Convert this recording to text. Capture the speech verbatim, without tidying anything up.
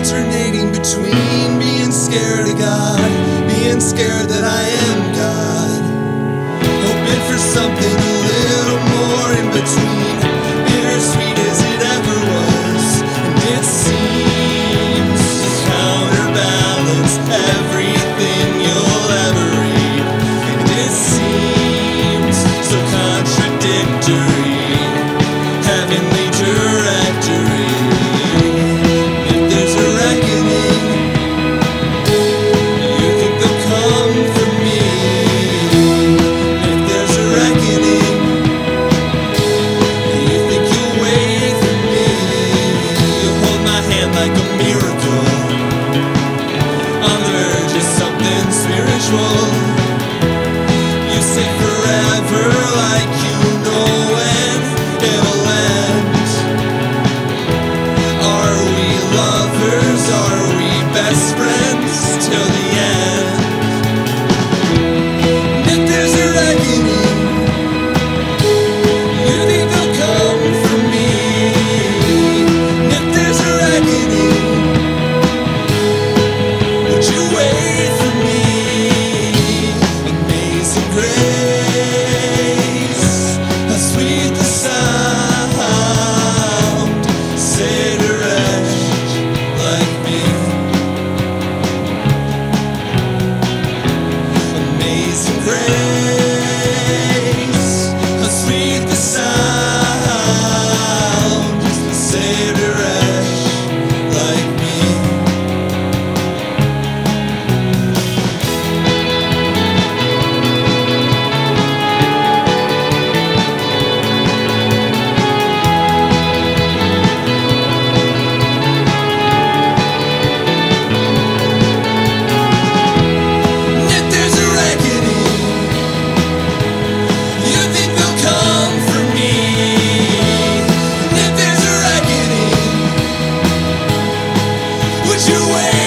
alternating between being scared of God, being scared that I am God, hoping for something a little more in between, bittersweet as it ever was, and it seems to counterbalance everything you'll ever read, and it seems so contradictory, heavenly directory. If there's a reckoning, you think they'll come for me. If there's a reckoning, you think you'll wait for me. You hold my hand like a miracle, on the verge of something spiritual. You say forever like you know when it'll end. Are we lovers? Are we best friends till the end? And if there's a reckoning, you think they'll come for me. And if there's a reckoning, would you wait for me? Amazing grace, how sweet the sound, saved a wretch like me. Amazing grace, how sweet the sound, saved a wretch like me. And if there's a reckoning, you think they'll come for me. And if there's a reckoning, would you wait?